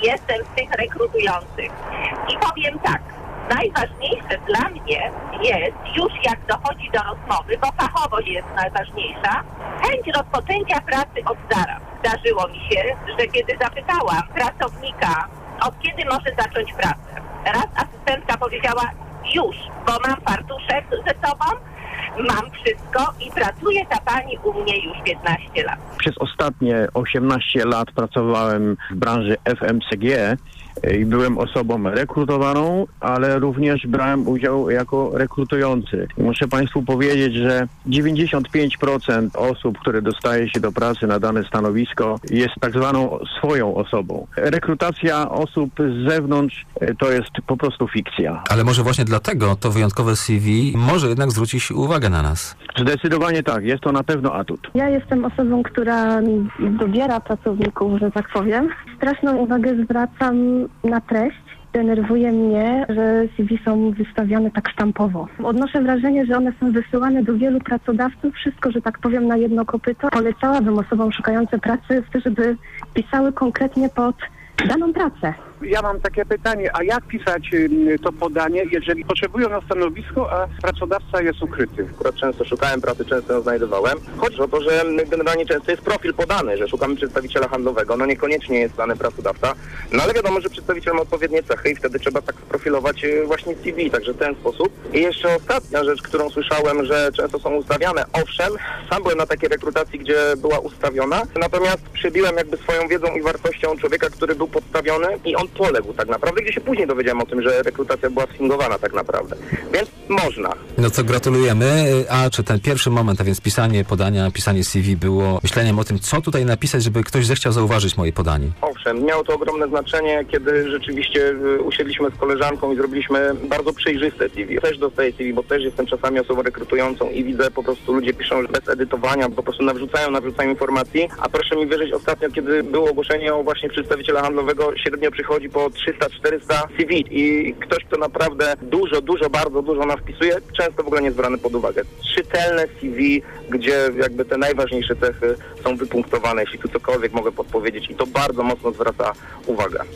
jestem z tych rekrutujących. I powiem tak, najważniejsze dla mnie jest, już jak dochodzi do rozmowy, bo fachowość jest najważniejsza, chęć rozpoczęcia pracy od zaraz. Zdarzyło mi się, że kiedy zapytałam pracownika, od kiedy może zacząć pracę, raz asystentka powiedziała, już, bo mam fartuszek ze sobą, mam wszystko i pracuje ta pani u mnie już 15 lat. Przez ostatnie 18 lat pracowałem w branży FMCG i byłem osobą rekrutowaną, ale również brałem udział jako rekrutujący. Muszę Państwu powiedzieć, że 95% osób, które dostaje się do pracy na dane stanowisko, jest tak zwaną swoją osobą. Rekrutacja osób z zewnątrz to jest po prostu fikcja. Ale może właśnie dlatego to wyjątkowe CV może jednak zwrócić uwagę na nas. Zdecydowanie tak, jest to na pewno atut. Ja jestem osobą, która dobiera pracowników, że tak powiem. Straszną uwagę zwracam na treść. Denerwuje mnie, że CV są wystawiane tak sztampowo. Odnoszę wrażenie, że one są wysyłane do wielu pracodawców, wszystko, że tak powiem, na jedno kopyto. Polecałabym osobom szukającym pracy, żeby pisały konkretnie pod daną pracę. Ja mam takie pytanie, a jak pisać to podanie, jeżeli potrzebują na stanowisko, a pracodawca jest ukryty? Akurat często szukałem pracy, często ją znajdowałem. Chodzi o to, że generalnie często jest profil podany, że szukamy przedstawiciela handlowego, no niekoniecznie jest dany pracodawca, no ale wiadomo, że przedstawiciel ma odpowiednie cechy i wtedy trzeba tak sprofilować właśnie CV, także w ten sposób. I jeszcze ostatnia rzecz, którą słyszałem, że często są ustawiane. Owszem, sam byłem na takiej rekrutacji, gdzie była ustawiona, natomiast przybiłem jakby swoją wiedzą i wartością człowieka, który był podstawiony i on poległ tak naprawdę, gdzie się później dowiedziałem o tym, że rekrutacja była sfingowana tak naprawdę. Więc można. No co, gratulujemy. A czy ten pierwszy moment, a więc pisanie podania, pisanie CV było myśleniem o tym, co tutaj napisać, żeby ktoś zechciał zauważyć moje podanie? Owszem, miało to ogromne znaczenie, kiedy rzeczywiście usiedliśmy z koleżanką i zrobiliśmy bardzo przejrzyste CV. Też dostaję CV, bo też jestem czasami osobą rekrutującą i widzę po prostu ludzie piszą bez edytowania, po prostu nawrzucają informacji, a proszę mi wierzyć, ostatnio, kiedy było ogłoszenie o właśnie przedstawiciela handlowego, średnio przychodzi po 300-400 CV i ktoś, kto naprawdę bardzo dużo nas wpisuje, często w ogóle nie jest brany pod uwagę. Czytelne CV, gdzie jakby te najważniejsze cechy są wypunktowane, jeśli tu cokolwiek mogę podpowiedzieć i to bardzo mocno zwraca uwagę.